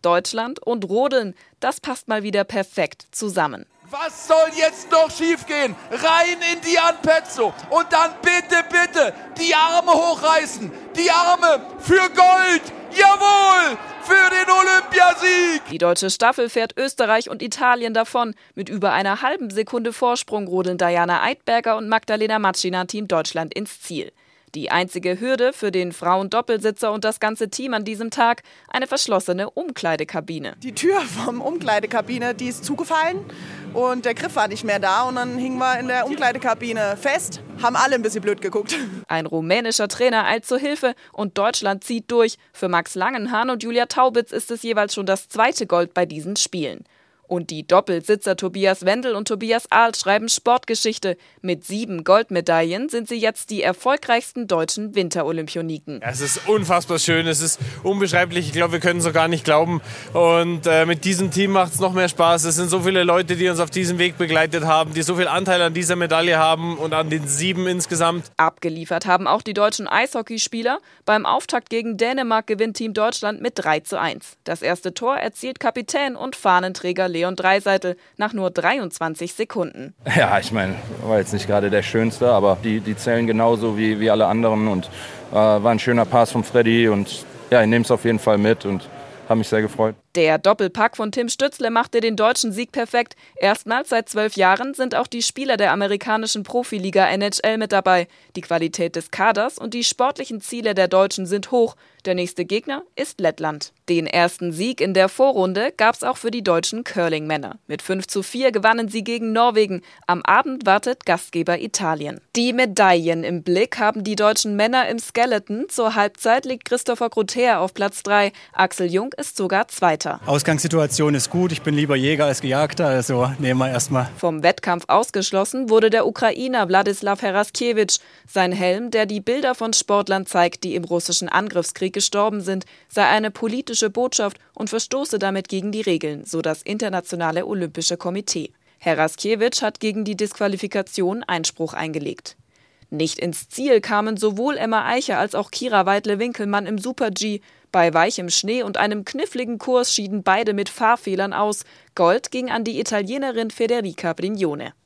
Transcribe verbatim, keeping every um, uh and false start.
Deutschland und Rodeln, das passt mal wieder perfekt zusammen. Was soll jetzt noch schiefgehen? Rein in die Anpezzo und dann bitte, bitte die Arme hochreißen. Die Arme für Gold. Jawohl, für den Olympiasieg. Die deutsche Staffel fährt Österreich und Italien davon. Mit über einer halben Sekunde Vorsprung rodeln Diana Eidberger und Magdalena Matschina Team Deutschland ins Ziel. Die einzige Hürde für den Frauen-Doppelsitzer und das ganze Team an diesem Tag, eine verschlossene Umkleidekabine. Die Tür vom Umkleidekabine, die ist zugefallen und der Griff war nicht mehr da und dann hingen wir in der Umkleidekabine fest, haben alle ein bisschen blöd geguckt. Ein rumänischer Trainer eilt zur Hilfe und Deutschland zieht durch. Für Max Langenhahn und Julia Taubitz ist es jeweils schon das zweite Gold bei diesen Spielen. Und die Doppelsitzer Tobias Wendel und Tobias Ahl schreiben Sportgeschichte. Mit sieben Goldmedaillen sind sie jetzt die erfolgreichsten deutschen Winterolympioniken. Es ist unfassbar schön, es ist unbeschreiblich. Ich glaube, wir können es so gar nicht glauben. Und äh, mit diesem Team macht es noch mehr Spaß. Es sind so viele Leute, die uns auf diesem Weg begleitet haben, die so viel Anteil an dieser Medaille haben und an den sieben insgesamt. Abgeliefert haben auch die deutschen Eishockeyspieler. Beim Auftakt gegen Dänemark gewinnt Team Deutschland mit drei zu eins. Das erste Tor erzielt Kapitän und Fahnenträger Leon Draisaitl nach nur dreiundzwanzig Sekunden. Ja, ich meine, war jetzt nicht gerade der Schönste, aber die, die zählen genauso wie, wie alle anderen und äh, war ein schöner Pass von Freddy und ja, ich nehme es auf jeden Fall mit und habe mich sehr gefreut. Der Doppelpack von Tim Stützle machte den deutschen Sieg perfekt. Erstmals seit zwölf Jahren sind auch die Spieler der amerikanischen Profiliga N H L mit dabei. Die Qualität des Kaders und die sportlichen Ziele der Deutschen sind hoch. Der nächste Gegner ist Lettland. Den ersten Sieg in der Vorrunde gab es auch für die deutschen Curling-Männer. Mit fünf zu vier gewannen sie gegen Norwegen. Am Abend wartet Gastgeber Italien. Die Medaillen im Blick haben die deutschen Männer im Skeleton. Zur Halbzeit liegt Christopher Grotter auf Platz drei. Axel Jung ist sogar Zweiter. Ausgangssituation ist gut. Ich bin lieber Jäger als Gejagter, also nehmen wir erstmal. Vom Wettkampf ausgeschlossen wurde der Ukrainer Wladislaw Heraskiewicz. Sein Helm, der die Bilder von Sportlern zeigt, die im russischen Angriffskrieg gestorben sind, sei eine politische Botschaft und verstoße damit gegen die Regeln, so das Internationale Olympische Komitee. Heraskiewicz hat gegen die Disqualifikation Einspruch eingelegt. Nicht ins Ziel kamen sowohl Emma Eicher als auch Kira Weidle-Winkelmann im Super-G. Bei weichem Schnee und einem kniffligen Kurs schieden beide mit Fahrfehlern aus. Gold ging an die Italienerin Federica Brignone.